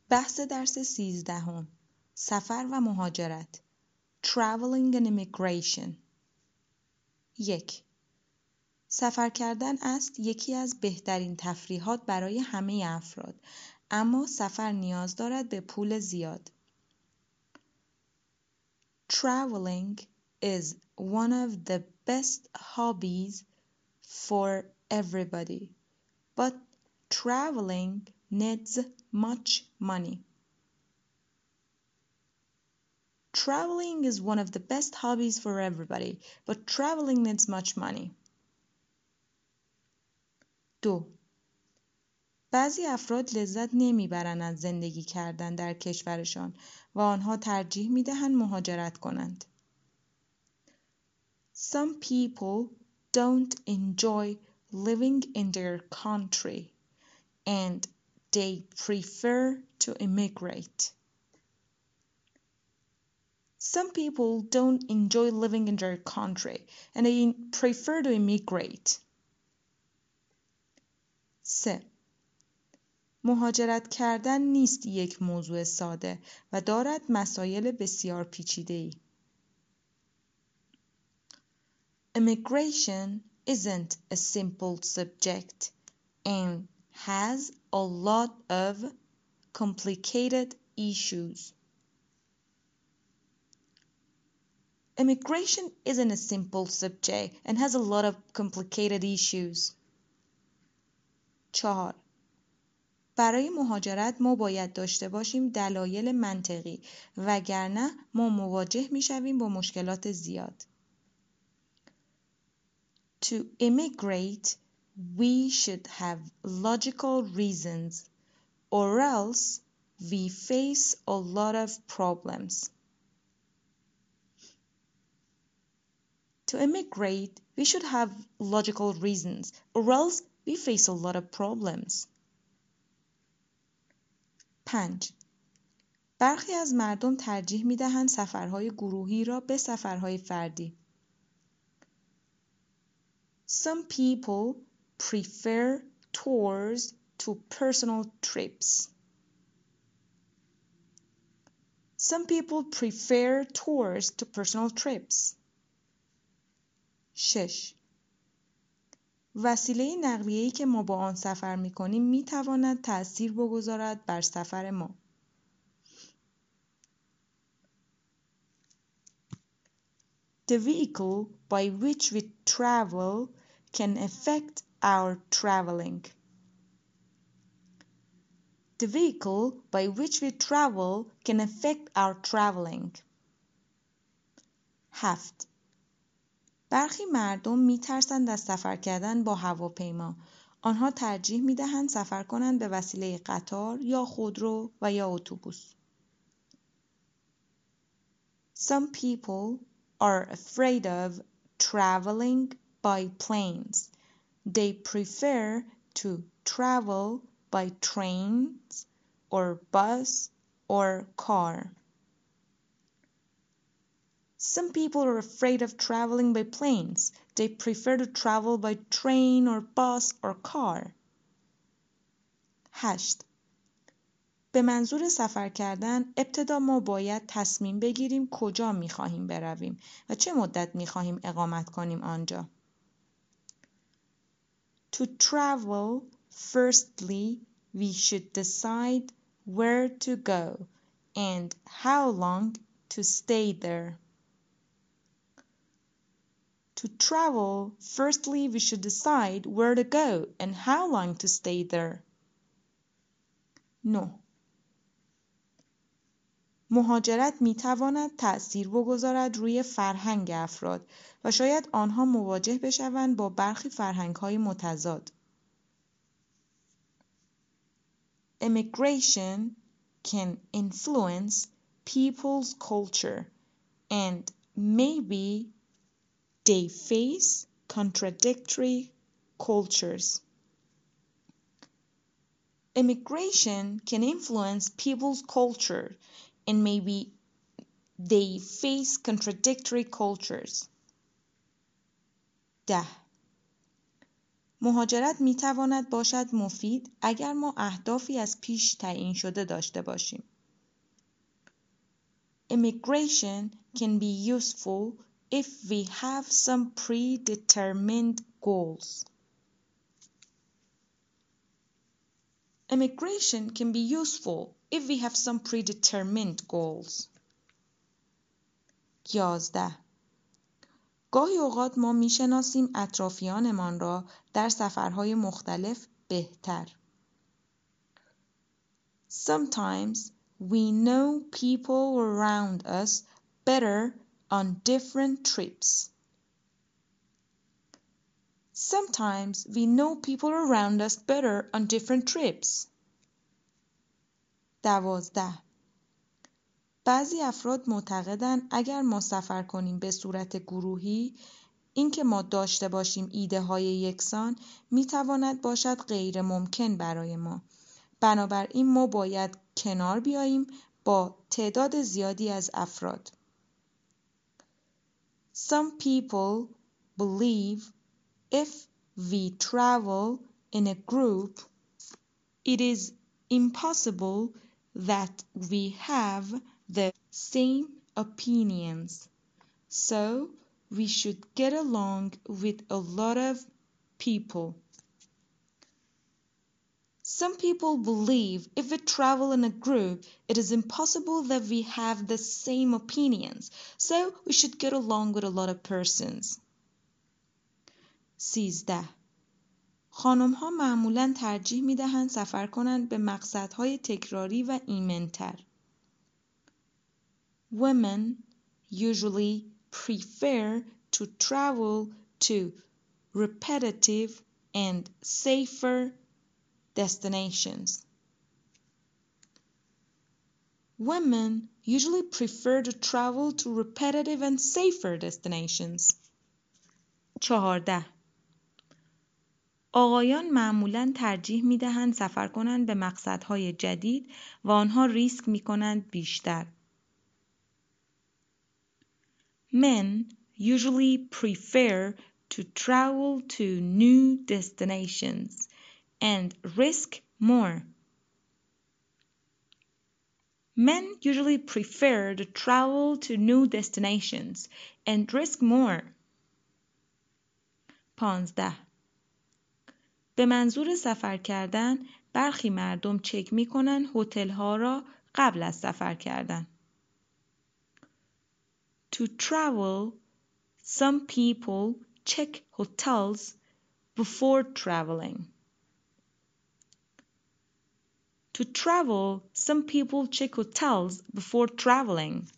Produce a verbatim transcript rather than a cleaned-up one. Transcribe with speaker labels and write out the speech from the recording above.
Speaker 1: بحث درس سیزدهم سفر و مهاجرت Traveling and Immigration یک سفر کردن است یکی از بهترین تفریحات برای همه افراد اما سفر نیاز دارد به پول زیاد. Traveling is one of the best hobbies for everybody, but traveling needs much money. Traveling is one of the best hobbies for everybody, but traveling needs much money. دو بعضی افراد لذت نمیبرند از زندگی کردن در کشورشان و آنها ترجیح میدهند مهاجرت کنند. Some people don't enjoy living in their country and they prefer to immigrate. Some people don't enjoy living in their country and they prefer to immigrate. سه مهاجرت کردن نیست یک موضوع ساده و دارد مسائل بسیار پیچیده‌ای. Immigration isn't a simple subject and has a lot of complicated issues. Immigration isn't a simple subject and has a lot of complicated issues. چهار برای مهاجرت ما باید داشته باشیم دلایل منطقی وگرنه ما مواجه می‌شویم با مشکلات زیاد. To immigrate, we should have logical reasons or else we face a lot of problems. To immigrate, we should have logical reasons or else we face a lot of problems. پنج برخی از مردم ترجیح می‌دهند سفرهای گروهی را به سفرهای فردی. Some people prefer tours to personal trips. Some people prefer tours to personal trips. شش وسیله نقلیه‌ای که ما با آن سفر می‌کنیم می‌تواند تأثیر بگذارد بر سفر ما. The vehicle by which we travel can affect our traveling. The vehicle by which we travel can affect our traveling. هفت برخی مردم می‌ترسند از سفر کردن با هواپیما. آنها ترجیح می‌دهند سفر کنند به وسیله قطار یا خودرو و یا اتوبوس. Some people are afraid of traveling by planes. They prefer to travel by trains or bus or car. Some people are afraid of traveling by planes. They prefer to travel by train or bus or car. هشت به منظور سفر کردن ابتدا ما باید تصمیم بگیریم کجا می‌خواهیم برویم و چه مدت می‌خواهیم اقامت کنیم آنجا. To travel, firstly, we should decide where to go and how long to stay there. To travel, firstly, we should decide where to go and how long to stay there. نه مهاجرت می‌تواند تأثیر بگذارد روی فرهنگ افراد و شاید آنها مواجه بشوند با برخی فرهنگ‌های متضاد. Immigration can influence people's culture and maybe they face contradictory cultures. Immigration can influence people's culture and maybe they face contradictory cultures. ده مهاجرت می تواند باشد مفید اگر ما اهدافی از پیش تعیین شده داشته باشیم. Immigration can be useful if we have some predetermined goals. Immigration can be useful if we have some predetermined goals. یازده. گاهی اوقات ما میشناسیم اطرافیانمان را در سفرهای مختلف بهتر. Sometimes we know people around us better on different trips. Sometimes we know people around us better on different trips. دوازده. بعضی افراد معتقدند اگر ما سفر کنیم به صورت گروهی، اینکه ما داشته باشیم ایده های یکسان میتواند باشد غیر ممکن برای ما. بنابراین ما باید کنار بیاییم با تعداد زیادی از افراد. Some people believe if we travel in a group, it is impossible that we have the same opinions. So we should get along with a lot of people. Some people believe if we travel in a group, it is impossible that we have the same opinions. So we should get along with a lot of persons. سیزده. خانم ها معمولاً ترجیح می دهند سفر کنند به مقصدهای تکراری و ایمن‌تر. Women usually prefer to travel to repetitive and safer destinations. Women usually prefer to travel to repetitive and safer destinations. چهارده. آقایان معمولاً ترجیح می دهند سفر کنند به مقصدهای جدید و آنها ریسک می کنند بیشتر. Men usually prefer to travel to new destinations and risk more. Men usually prefer to travel to new destinations and risk more. پانزده. به منظور سفر کردن برخی مردم چک می کنند هتل ها را قبل از سفر کردن. To travel, some people check hotels before traveling. To travel, some people check hotels before traveling.